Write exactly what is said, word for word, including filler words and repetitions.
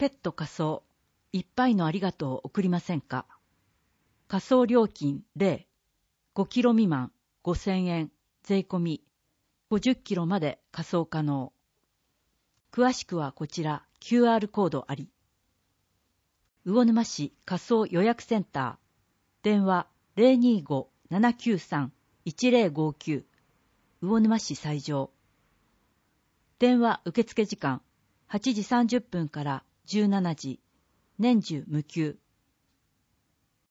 ペット仮装、いっぱいのありがとうを送りませんか。仮装料金ゼロ、ごキロ未満ごせんえん、税込み、ごじゅっキロまで仮装可能。詳しくはこちら キューアール コードあり。魚沼市仮装予約センター、電話 ゼロにーごー ななきゅうさん いちゼロごきゅう、魚沼市西条。電話受付時間はちじさんじゅっぷんからじゅうしちじ、年中無休。